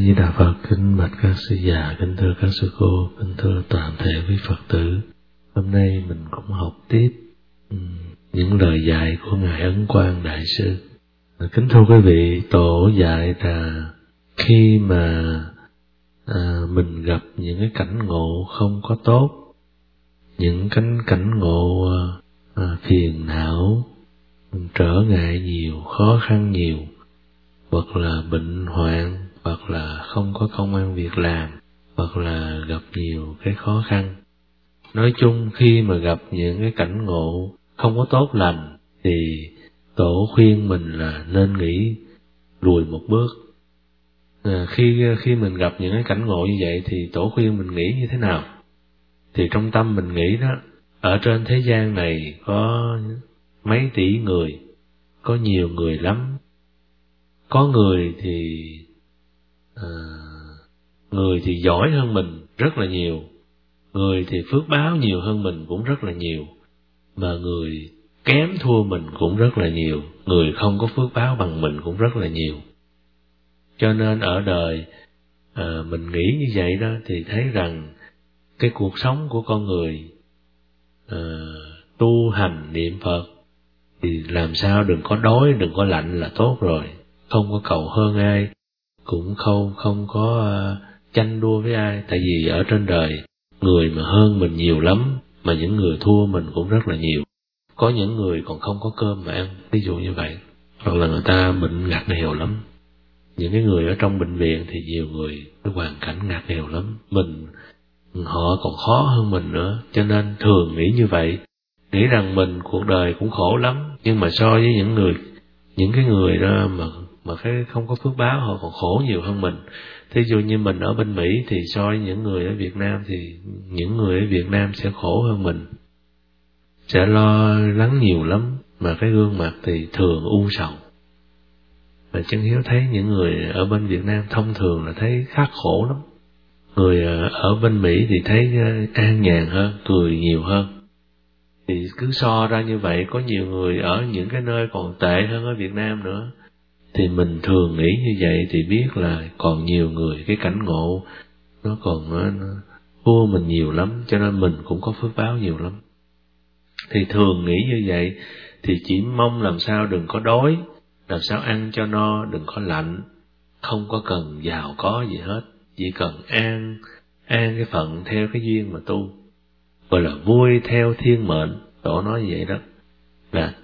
Di Đà Phật. Kính bạch các sư già, kính thưa các sư cô, kính thưa toàn thể quý Phật tử. Hôm nay mình cũng học tiếp những lời dạy của Ngài Ấn Quang Đại Sư. Kính thưa quý vị, Tổ dạy là khi mà mình gặp những cái cảnh ngộ không có tốt, những cảnh ngộ phiền não, trở ngại nhiều, khó khăn nhiều, hoặc là bệnh hoạn, hoặc là không có công ăn việc làm, hoặc là gặp nhiều cái khó khăn. Nói chung khi mà gặp những cái cảnh ngộ không có tốt lành thì Tổ khuyên mình là nên nghĩ lùi một bước. Khi mình gặp những cái cảnh ngộ như vậy thì Tổ khuyên mình nghĩ như thế nào? Thì trong tâm mình nghĩ đó, ở trên thế gian này có mấy tỷ người, có nhiều người lắm. Có người thì giỏi hơn mình rất là nhiều, người thì phước báo nhiều hơn mình cũng rất là nhiều, mà người kém thua mình cũng rất là nhiều, người không có phước báo bằng mình cũng rất là nhiều. Cho nên ở đời mình nghĩ như vậy đó thì thấy rằng cái cuộc sống của con người tu hành niệm Phật thì làm sao đừng có đói, đừng có lạnh là tốt rồi, không có cầu hơn ai, cũng không có tranh đua với ai. Tại vì ở trên đời người mà hơn mình nhiều lắm, mà những người thua mình cũng rất là nhiều. Có những người còn không có cơm mà ăn, ví dụ như vậy, hoặc là người ta bệnh ngặt nghèo lắm. Những cái người ở trong bệnh viện thì nhiều người cái hoàn cảnh ngặt nghèo lắm, họ còn khó hơn mình nữa. Cho nên thường nghĩ như vậy, nghĩ rằng mình cuộc đời cũng khổ lắm, nhưng mà so với những cái người đó mà cái không có phước báo, họ còn khổ nhiều hơn mình. Thí dụ như mình ở bên Mỹ thì so với những người ở Việt Nam thì những người ở Việt Nam sẽ khổ hơn mình, sẽ lo lắng nhiều lắm, mà cái gương mặt thì thường u sầu. Và Chân Hiếu thấy những người ở bên Việt Nam thông thường là thấy khắc khổ lắm. Người ở bên Mỹ thì thấy an nhàn hơn, cười nhiều hơn. Thì cứ so ra như vậy, có nhiều người ở những cái nơi còn tệ hơn ở Việt Nam nữa. Thì mình thường nghĩ như vậy thì biết là còn nhiều người cái cảnh ngộ nó còn nó thua mình nhiều lắm, cho nên mình cũng có phước báo nhiều lắm. Thì thường nghĩ như vậy thì chỉ mong làm sao đừng có đói, làm sao ăn cho no, đừng có lạnh, không có cần giàu có gì hết, chỉ cần an cái phận theo cái duyên mà tu, gọi là vui theo thiên mệnh. Tổ nói vậy đó, là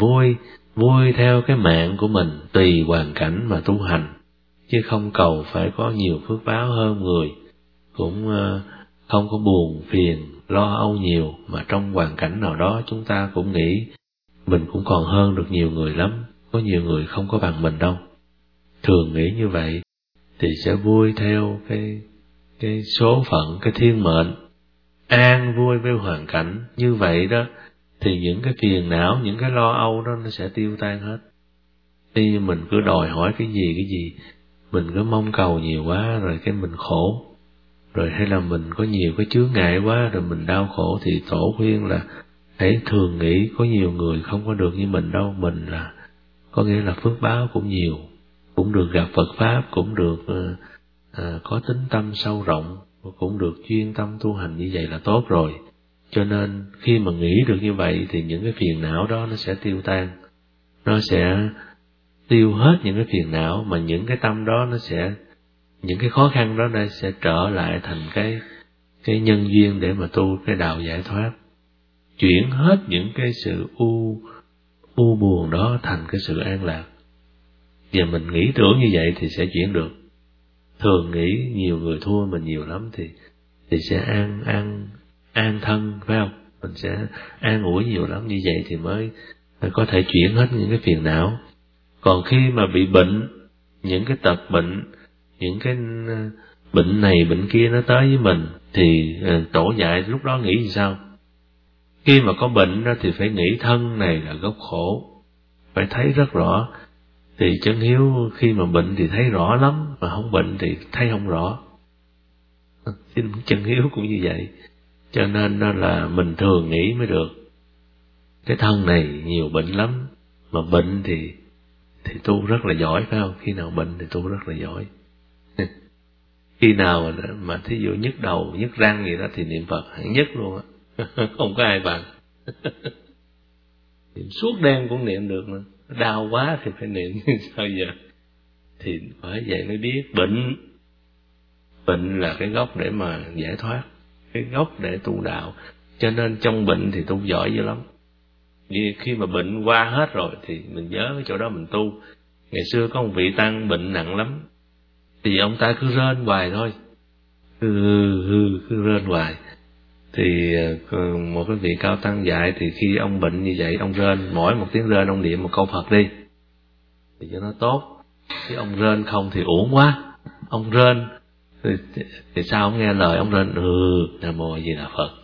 vui theo cái mạng của mình, tùy hoàn cảnh mà tu hành, chứ không cầu phải có nhiều phước báo hơn người, cũng không có buồn phiền lo âu nhiều, mà trong hoàn cảnh nào đó chúng ta cũng nghĩ mình cũng còn hơn được nhiều người lắm, có nhiều người không có bằng mình đâu. Thường nghĩ như vậy thì sẽ vui theo cái số phận, cái thiên mệnh, an vui với hoàn cảnh như vậy đó, thì những cái phiền não, những cái lo âu đó nó sẽ tiêu tan hết. Khi mình cứ đòi hỏi cái gì, mình cứ mong cầu nhiều quá rồi cái mình khổ, rồi hay là mình có nhiều cái chướng ngại quá rồi mình đau khổ. Thì Tổ khuyên là hãy thường nghĩ có nhiều người không có được như mình đâu, mình là có nghĩa là phước báo cũng nhiều, cũng được gặp Phật Pháp, cũng được có tính tâm sâu rộng, cũng được chuyên tâm tu hành, như vậy là tốt rồi. Cho nên khi mà nghĩ được như vậy thì những cái phiền não đó nó sẽ tiêu tan, nó sẽ tiêu hết những cái phiền não, mà những cái tâm đó nó sẽ, những cái khó khăn đó nó sẽ trở lại thành cái nhân duyên để mà tu cái đạo giải thoát, chuyển hết những cái sự u buồn đó thành cái sự an lạc. Và mình nghĩ tưởng như vậy thì sẽ chuyển được. Thường nghĩ nhiều người thua mình nhiều lắm thì sẽ an thân, phải không? Mình sẽ an ủi nhiều lắm, như vậy thì mới có thể chuyển hết những cái phiền não. Còn khi mà bị bệnh, những cái tật bệnh, những cái bệnh này bệnh kia nó tới với mình, thì Tổ dạy lúc đó nghĩ gì sao? Khi mà có bệnh đó thì phải nghĩ thân này là gốc khổ, phải thấy rất rõ. Thì Chân Hiếu khi mà bệnh thì thấy rõ lắm, mà không bệnh thì thấy không rõ. Chân Hiếu cũng như vậy. Cho nên là mình thường nghĩ mới được. Cái thân này nhiều bệnh lắm, mà bệnh thì tu rất là giỏi, phải không? Khi nào bệnh thì tu rất là giỏi. Khi nào mà thí dụ nhức đầu, nhức răng gì đó thì niệm Phật hẳn nhất luôn á. Không có ai bằng. Niệm suốt đêm cũng niệm được nữa. Đau quá thì phải niệm. Sao giờ? Thì bởi vậy mới biết bệnh là cái gốc để mà giải thoát, cái gốc để tu đạo. Cho nên trong bệnh thì tu giỏi dữ lắm. Vì khi mà bệnh qua hết rồi thì mình nhớ cái chỗ đó mình tu. Ngày xưa có một vị tăng bệnh nặng lắm, thì ông ta cứ rên hoài thôi, cứ rên hoài. Thì một cái vị cao tăng dạy, thì khi ông bệnh như vậy, ông rên, mỗi một tiếng rên ông niệm một câu Phật đi, thì cho nó tốt. Chứ ông rên không thì uổng quá. Ông rên thì sao ông nghe lời, ông rên Nam Mô A Di Đà Phật.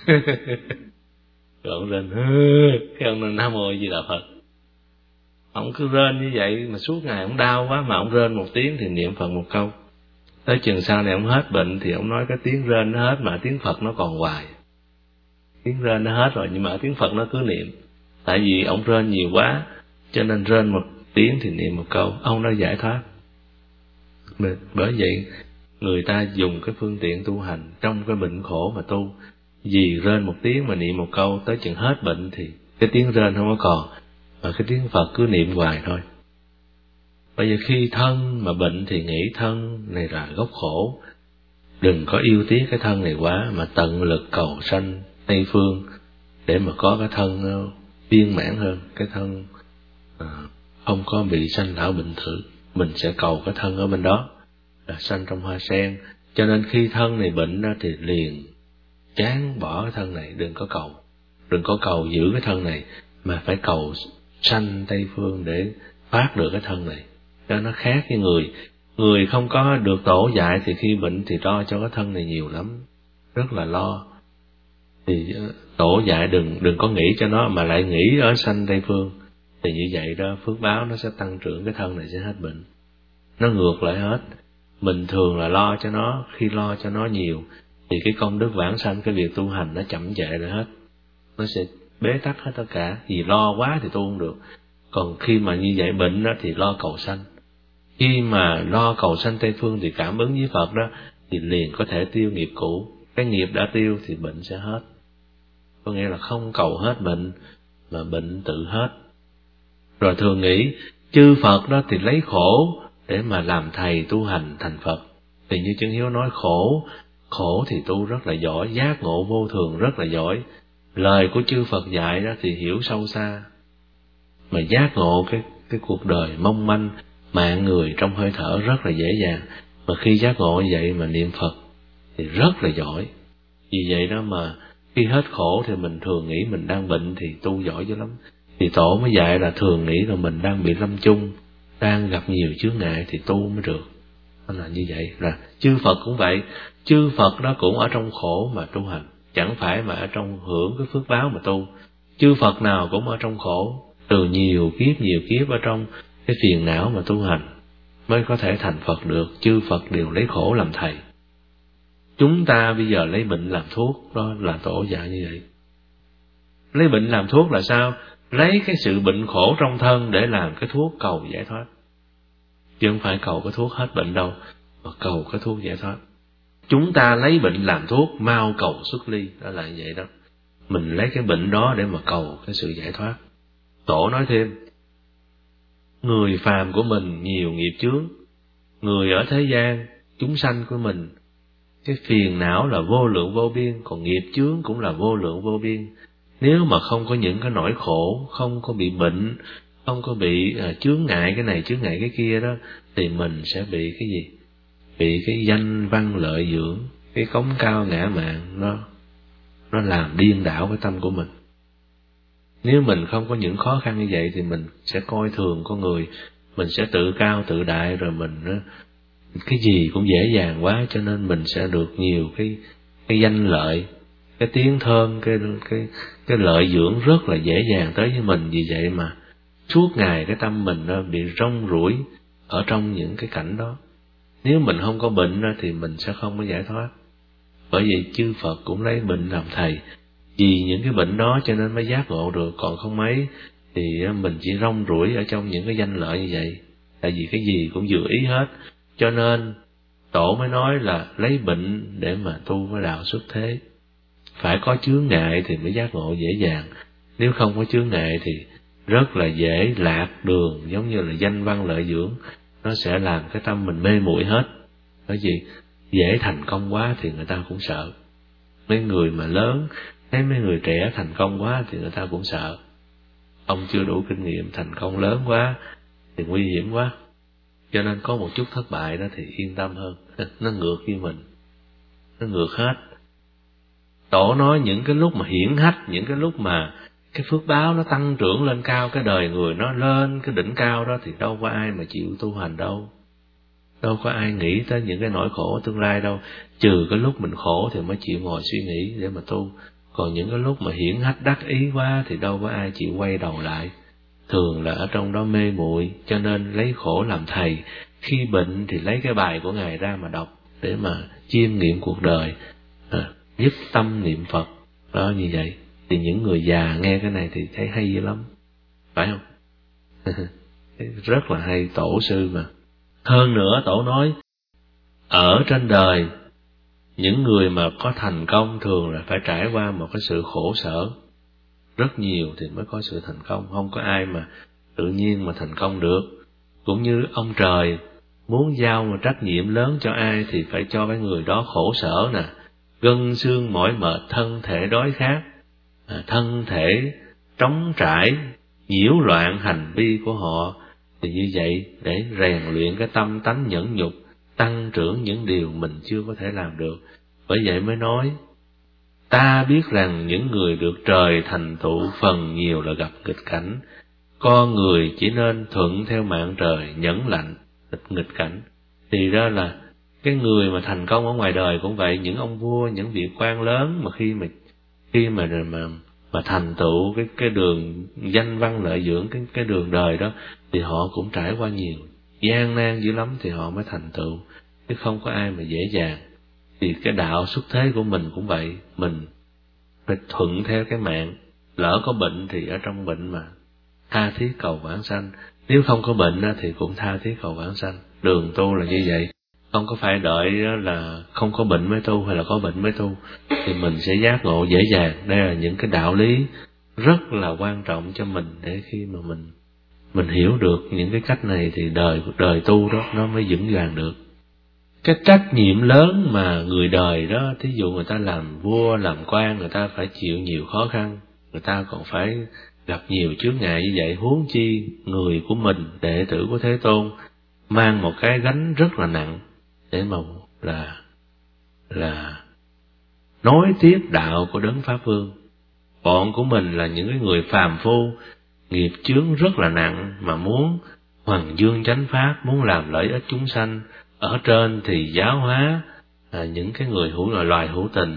Rồi ông rên cái ông rên Nam Mô A Di Đà Phật. Ông cứ rên như vậy mà suốt ngày ông đau quá, mà ông rên một tiếng thì niệm Phật một câu. Tới chừng sau này ông hết bệnh thì ông nói cái tiếng rên nó hết mà tiếng Phật nó còn hoài. Tiếng rên nó hết rồi nhưng mà tiếng Phật nó cứ niệm. Tại vì ông rên nhiều quá, cho nên rên một tiếng thì niệm một câu, ông đã giải thoát. Bởi vậy người ta dùng cái phương tiện tu hành trong cái bệnh khổ mà tu. Vì rên một tiếng mà niệm một câu, tới chừng hết bệnh thì cái tiếng rên không có còn, mà cái tiếng Phật cứ niệm hoài thôi. Bây giờ khi thân mà bệnh thì nghĩ thân này là gốc khổ. Đừng có yêu tiếc cái thân này quá, mà tận lực cầu sanh Tây Phương để mà có cái thân nó viên mãn hơn, cái thân không có bị sanh lão bệnh tử. Mình sẽ cầu cái thân ở bên đó là sanh trong hoa sen. Cho nên khi thân này bệnh đó thì liền chán bỏ cái thân này, đừng có cầu giữ cái thân này, mà phải cầu sanh Tây Phương để thoát được cái thân này. Cho nó khác với người không có được tổ dạy thì khi bệnh thì lo cho cái thân này nhiều lắm, rất là lo. Thì tổ dạy đừng có nghĩ cho nó, mà lại nghĩ ở sanh Tây Phương, thì như vậy đó phước báo nó sẽ tăng trưởng, cái thân này sẽ hết bệnh. Nó ngược lại hết. Mình thường là lo cho nó, khi lo cho nó nhiều thì cái công đức vãng sanh, cái việc tu hành nó chậm trễ lại hết, nó sẽ bế tắc hết tất cả. Vì lo quá thì tu không được. Còn khi mà như vậy bệnh đó thì lo cầu sanh. Khi mà lo cầu sanh Tây Phương thì cảm ứng với Phật đó, thì liền có thể tiêu nghiệp cũ. Cái nghiệp đã tiêu thì bệnh sẽ hết. Có nghĩa là không cầu hết bệnh, mà bệnh tự hết. Rồi thường nghĩ chư Phật đó thì lấy khổ để mà làm thầy tu hành thành Phật. Thì như Chân Hiếu nói, khổ thì tu rất là giỏi, giác ngộ vô thường rất là giỏi. Lời của chư Phật dạy đó thì hiểu sâu xa. Mà giác ngộ cái cuộc đời mong manh, mạng người trong hơi thở rất là dễ dàng. Mà khi giác ngộ như vậy mà niệm Phật thì rất là giỏi. Vì vậy đó mà khi hết khổ thì mình thường nghĩ mình đang bệnh thì tu giỏi dữ lắm. Thì tổ mới dạy là thường nghĩ là mình đang bị lâm chung, đang gặp nhiều chướng ngại thì tu mới được. Đó là như vậy. Là chư Phật cũng vậy, chư Phật đó cũng ở trong khổ mà tu hành, chẳng phải mà ở trong hưởng cái phước báo mà tu. Chư Phật nào cũng ở trong khổ, từ nhiều kiếp ở trong cái phiền não mà tu hành mới có thể thành Phật được. Chư Phật đều lấy khổ làm thầy. Chúng ta bây giờ lấy bệnh làm thuốc, đó là tổ dạy như vậy. Lấy bệnh làm thuốc là sao? Lấy cái sự bệnh khổ trong thân để làm cái thuốc cầu giải thoát. Chứ không phải cầu cái thuốc hết bệnh đâu, mà cầu cái thuốc giải thoát. Chúng ta lấy bệnh làm thuốc, mau cầu xuất ly, đó là như vậy đó. Mình lấy cái bệnh đó để mà cầu cái sự giải thoát. Tổ nói thêm, người phàm của mình nhiều nghiệp chướng, người ở thế gian, chúng sanh của mình, cái phiền não là vô lượng vô biên, còn nghiệp chướng cũng là vô lượng vô biên. Nếu mà không có những cái nỗi khổ, không có bị bệnh, không có bị chướng ngại cái này chướng ngại cái kia đó, thì mình sẽ bị cái gì? Bị cái danh văn lợi dưỡng, cái cống cao ngã mạn, nó làm điên đảo cái tâm của mình. Nếu mình không có những khó khăn như vậy thì mình sẽ coi thường con người, mình sẽ tự cao tự đại, rồi mình cái gì cũng dễ dàng quá, cho nên mình sẽ được nhiều cái danh lợi, cái tiếng thơm, cái lợi dưỡng rất là dễ dàng tới với mình. Vì vậy mà suốt ngày cái tâm mình nó bị rong ruổi ở trong những cái cảnh đó. Nếu mình không có bệnh thì mình sẽ không có giải thoát. Bởi vậy chư Phật cũng lấy bệnh làm thầy. Vì những cái bệnh đó cho nên mới giác ngộ được, còn không mấy thì mình chỉ rong ruổi ở trong những cái danh lợi như vậy. Tại vì cái gì cũng vừa ý hết, cho nên Tổ mới nói là lấy bệnh để mà tu cái đạo xuất thế. Phải có chướng ngại thì mới giác ngộ dễ dàng. Nếu không có chướng ngại thì rất là dễ lạc đường, giống như là danh văn lợi dưỡng, nó sẽ làm cái tâm mình mê muội hết. Bởi vì dễ thành công quá thì người ta cũng sợ. Mấy người mà lớn thấy mấy người trẻ thành công quá thì người ta cũng sợ. Ông chưa đủ kinh nghiệm, thành công lớn quá thì nguy hiểm quá. Cho nên có một chút thất bại đó thì yên tâm hơn. Nó ngược với mình, nó ngược hết. Tổ nói những cái lúc mà hiển hách, những cái lúc mà cái phước báo nó tăng trưởng lên cao, cái đời người nó lên cái đỉnh cao đó, thì đâu có ai mà chịu tu hành đâu. Đâu có ai nghĩ tới những cái nỗi khổ tương lai đâu. Trừ cái lúc mình khổ thì mới chịu ngồi suy nghĩ để mà tu. Còn những cái lúc mà hiển hách đắc ý quá thì đâu có ai chịu quay đầu lại. Thường là ở trong đó mê muội, cho nên lấy khổ làm thầy. Khi bệnh thì lấy cái bài của Ngài ra mà đọc để mà chiêm nghiệm cuộc đời, nhất tâm niệm Phật. Đó, như vậy thì những người già nghe cái này thì thấy hay dữ lắm, phải không? Rất là hay, tổ sư mà. Hơn nữa tổ nói, ở trên đời những người mà có thành công thường là phải trải qua một cái sự khổ sở rất nhiều thì mới có sự thành công. Không có ai mà tự nhiên mà thành công được. Cũng như ông trời muốn giao một trách nhiệm lớn cho ai thì phải cho cái người đó khổ sở nè, gân xương mỏi mệt, thân thể đói khát, thân thể trống trải, nhiễu loạn hành vi của họ. Thì như vậy để rèn luyện cái tâm tánh nhẫn nhục, tăng trưởng những điều mình chưa có thể làm được. Bởi vậy mới nói, ta biết rằng những người được trời thành tựu phần nhiều là gặp nghịch cảnh. Con người chỉ nên thuận theo mạng trời, nhẫn lạnh nghịch cảnh. Thì ra là cái người mà thành công ở ngoài đời cũng vậy, những ông vua, những vị quan lớn mà khi mà thành tựu cái đường danh văn lợi dưỡng, cái đường đời đó, thì họ cũng trải qua nhiều gian nan dữ lắm thì họ mới thành tựu, chứ không có ai mà dễ dàng. Thì cái đạo xuất thế của mình cũng vậy, mình phải thuận theo cái mạng. Lỡ có bệnh thì ở trong bệnh mà tha thiết cầu vãng sanh, nếu không có bệnh thì cũng tha thiết cầu vãng sanh. Đường tu là như vậy, không có phải đợi là không có bệnh mới tu hay là có bệnh mới tu, thì mình sẽ giác ngộ dễ dàng. Đây là những cái đạo lý rất là quan trọng cho mình, để khi mà mình hiểu được những cái cách này thì đời tu đó nó mới vững vàng được. Cái trách nhiệm lớn mà người đời đó, thí dụ người ta làm vua làm quan, người ta phải chịu nhiều khó khăn, người ta còn phải gặp nhiều chướng ngại như vậy, huống chi người của mình, đệ tử của Thế Tôn, mang một cái gánh rất là nặng để mà là nối tiếp đạo của Đấng Pháp Vương. Bọn của mình là những cái người phàm phu, nghiệp chướng rất là nặng, mà muốn hoằng dương chánh pháp, muốn làm lợi ích chúng sanh. Ở trên thì giáo hóa những cái người loài hữu tình.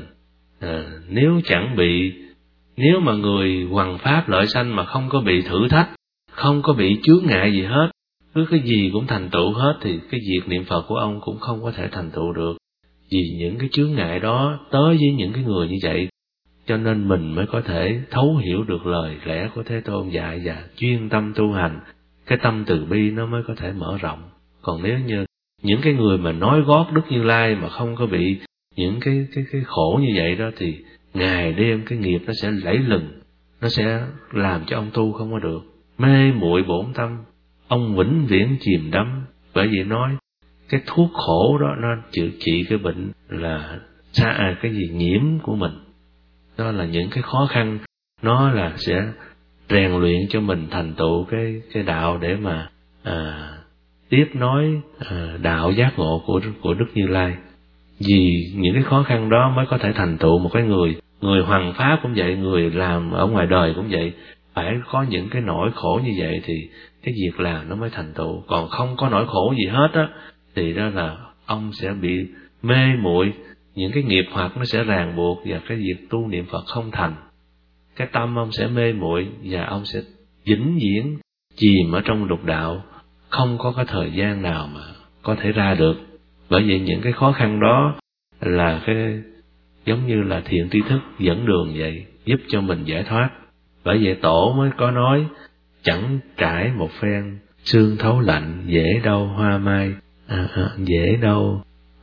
Nếu mà người hoằng pháp lợi sanh mà không có bị thử thách, không có bị chướng ngại gì hết, cứ cái gì cũng thành tựu hết, thì cái việc niệm Phật của ông cũng không có thể thành tựu được. Vì những cái chướng ngại đó tới với những cái người như vậy, cho nên mình mới có thể thấu hiểu được lời lẽ của Thế Tôn dạy và chuyên tâm tu hành, cái tâm từ bi nó mới có thể mở rộng. Còn nếu như những cái người mà nói gót Đức Như Lai mà không có bị những cái khổ như vậy đó, thì ngày đêm cái nghiệp nó sẽ lẫy lừng, nó sẽ làm cho ông tu không có được, mê muội bổn tâm, ông vĩnh viễn chìm đắm. Bởi vì nói cái thuốc khổ đó nó trị cái bệnh là cái gì nhiễm của mình. Đó là những cái khó khăn, nó là sẽ rèn luyện cho mình thành tựu cái đạo để mà tiếp nối đạo giác ngộ của Đức Như Lai. Vì những cái khó khăn đó mới có thể thành tựu một cái người hoằng pháp cũng vậy, người làm ở ngoài đời cũng vậy, phải có những cái nỗi khổ như vậy thì cái việc làm nó mới thành tựu. Còn không có nỗi khổ gì hết á thì đó là ông sẽ bị mê muội, những cái nghiệp hoặc nó sẽ ràng buộc, và cái việc tu niệm Phật không thành. Cái tâm ông sẽ mê muội và ông sẽ vĩnh viễn chìm ở trong lục đạo, không có cái thời gian nào mà có thể ra được. Bởi vậy những cái khó khăn đó là cái giống như là thiện tri thức dẫn đường vậy, giúp cho mình giải thoát. Bởi vậy Tổ mới có nói, chẳng trải một phen xương thấu lạnh, dễ đâu hoa mai, dễ đâu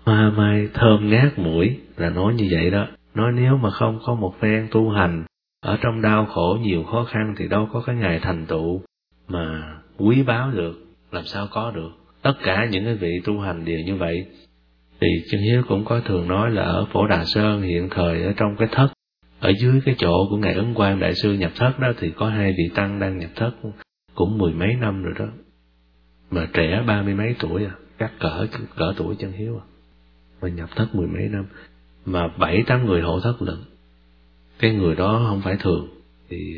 hoa mai thơm ngát mũi, là nói như vậy đó. Nói nếu mà không có một phen tu hành, ở trong đau khổ nhiều khó khăn thì đâu có cái ngày thành tựu mà quý báu được, làm sao có được. Tất cả những cái vị tu hành đều như vậy. Thì Chân Hiếu cũng có thường nói là ở Phổ Đà Sơn hiện thời ở trong cái thất, ở dưới cái chỗ của Ngài Ấn Quang Đại Sư nhập thất đó, thì có 2 vị tăng đang nhập thất cũng 10 mấy năm rồi đó, mà trẻ 30 mấy tuổi chắc cỡ tuổi Chân Hiếu mà nhập thất 10 mấy năm, mà 7-8 người hộ thất lận. Cái người đó không phải thường, thì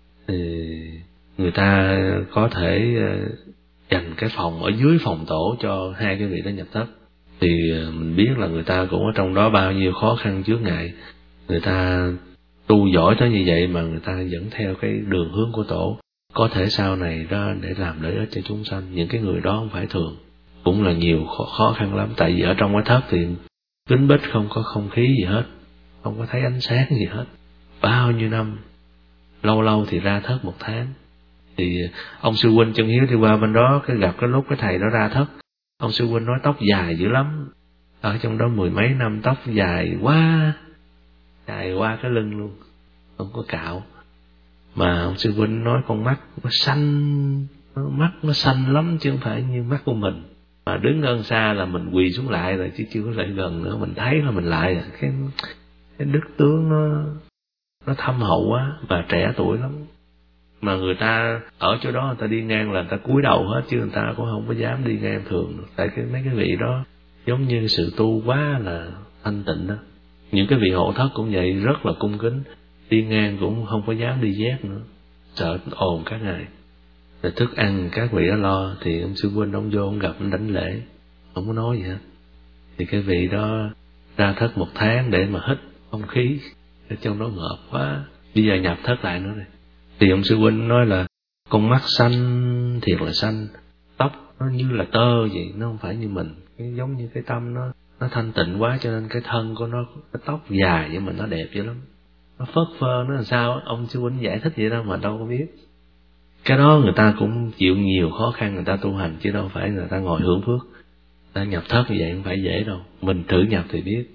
người ta có thể dành cái phòng ở dưới phòng tổ cho 2 cái vị đó nhập thất. Thì mình biết là người ta cũng ở trong đó bao nhiêu khó khăn chướng ngại, người ta tu giỏi tới như vậy mà người ta vẫn theo cái đường hướng của tổ, có thể sau này đó để làm lợi ích cho chúng sanh. Những cái người đó không phải thường, cũng là nhiều khó khăn lắm. Tại vì ở trong cái thất thì kín bích, không có không khí gì hết, không có thấy ánh sáng gì hết, bao nhiêu năm, lâu lâu thì ra thất 1 tháng. Thì ông sư huynh Chân Hiếu đi qua bên đó, cái gặp cái lúc cái thầy đó ra thất, ông sư huynh nói tóc dài dữ lắm, ở trong đó 10 mấy năm tóc dài qua cái lưng luôn, không có cạo. Mà ông sư huynh nói con mắt nó xanh, mắt nó xanh lắm chứ không phải như mắt của mình. Mà đứng gần xa là mình quỳ xuống lại rồi, chứ chưa có lại gần nữa, mình thấy là mình lại cái đức tướng nó thâm hậu quá, và trẻ tuổi lắm. Mà người ta ở chỗ đó người ta đi ngang là người ta cúi đầu hết, chứ người ta cũng không có dám đi ngang thường. Tại mấy cái vị đó giống như sự tu quá là thanh tịnh đó. Những cái vị hộ thất cũng vậy, rất là cung kính, đi ngang cũng không có dám đi dép nữa, sợ ồn các ngày. Rồi thức ăn các vị đó lo, thì ông sư huynh ông vô ông gặp ông đánh lễ, không có nói gì hết. Thì cái vị đó ra thất 1 tháng để mà hít không khí, ở trong đó ngợp quá, bây giờ nhập thất lại nữa này. Thì ông sư huynh nói là con mắt xanh, thiệt là xanh, tóc nó như là tơ vậy, nó không phải như mình, cái giống như cái tâm nó thanh tịnh quá, cho nên cái thân của nó, cái tóc dài vậy mà nó đẹp dữ lắm, nó phớt phơ, nó làm sao ông sư huynh giải thích vậy đâu mà đâu có biết. Cái đó người ta cũng chịu nhiều khó khăn, người ta tu hành chứ đâu phải người ta ngồi hưởng phước. Ta nhập thất như vậy không phải dễ đâu, mình thử nhập thì biết.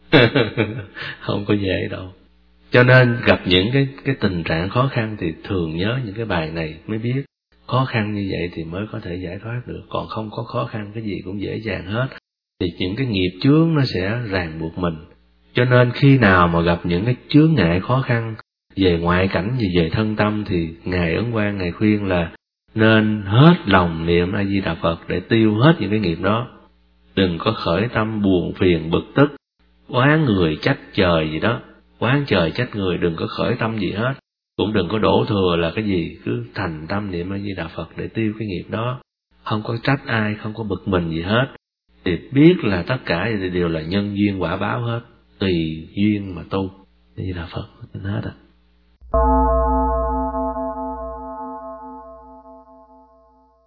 Không có dễ đâu. Cho nên gặp những cái tình trạng khó khăn thì thường nhớ những cái bài này mới biết. Khó khăn như vậy thì mới có thể giải thoát được, còn không có khó khăn cái gì cũng dễ dàng hết. Thì những cái nghiệp chướng nó sẽ ràng buộc mình. Cho nên khi nào mà gặp những cái chướng ngại khó khăn về ngoại cảnh, về thân tâm, thì Ngài Ấn Quang Ngài khuyên là nên hết lòng niệm A Di Đà Phật để tiêu hết những cái nghiệp đó. Đừng có khởi tâm buồn phiền bực tức, oán người trách trời gì đó, oán trời trách người, đừng có khởi tâm gì hết. Cũng đừng có đổ thừa là cái gì, cứ thành tâm niệm A Di Đà Phật để tiêu cái nghiệp đó. Không có trách ai, không có bực mình gì hết. Thì biết là tất cả đều là nhân duyên quả báo hết, tùy duyên mà tu. A Di Đà Phật hết